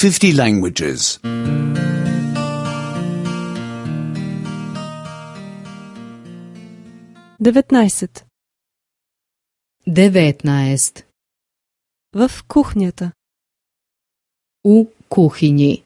50 languages. 19. 19. В кухнята. U kuhinji.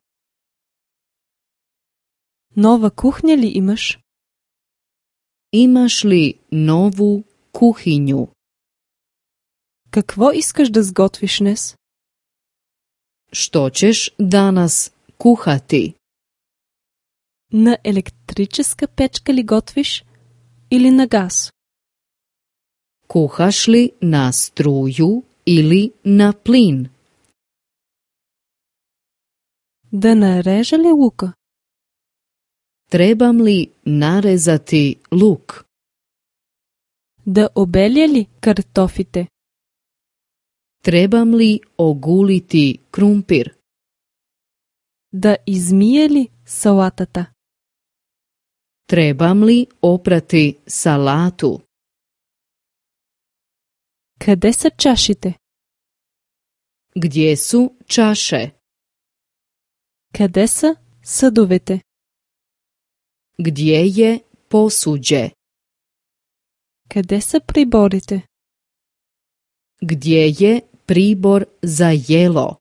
Нова кухня ли имаш? Imaš li novu kuhinju? Какво искаш да сготвиш днес? Što ćeš danas kuhati? На електрическа печка ли готвиш или на газ? Kuhaš li na struju ili na plin? Да нарежа ли лука? Trebam li narezati luk? Да обеля ли картофите? Trebam li oguliti krumpir? Да измия ли салатата? Trebam li oprati salatu? Къде са чашите? Gdje su čaše? Къде са съдовете? Gdje je posuđe? Къде са приборите? Gdje je pribor za jelo?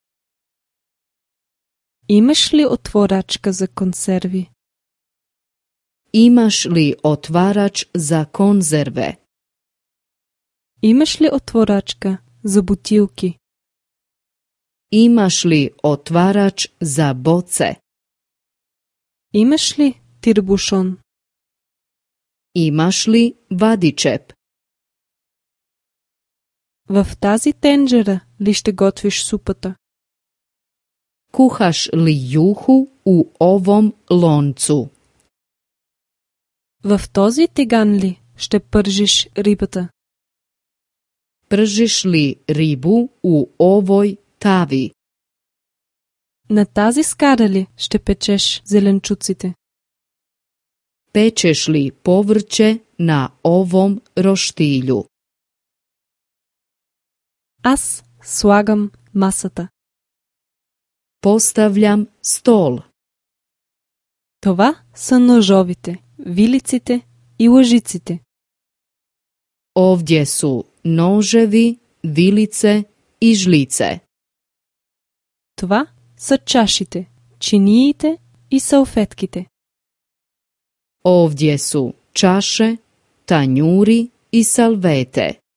Имаш ли отворачка за консерви? Imaš li otvarač za konzerve? Имаш ли отворачка за бутилки? Imaš li otvarač za boce? Имаш ли тирбушон? Imaš li vadičep? В тази тенджера ли ще готвиш супата? Kuhaš li juhu u ovom loncu? В този тиган ли ще пържиш рибата? Pržiš li ribu u ovoj tavi? На тази скара ли ще печеш зеленчуците? Pečeš li povrće na ovom roštilju? Аз слагам масата. Postavljam stol. Това са ножовите, вилиците и лъжиците. Ovdje su noževi, vilice i žlice. Това са чашите, чиниите и салфетките. Ovdje su čaše, tanjuri i salvete.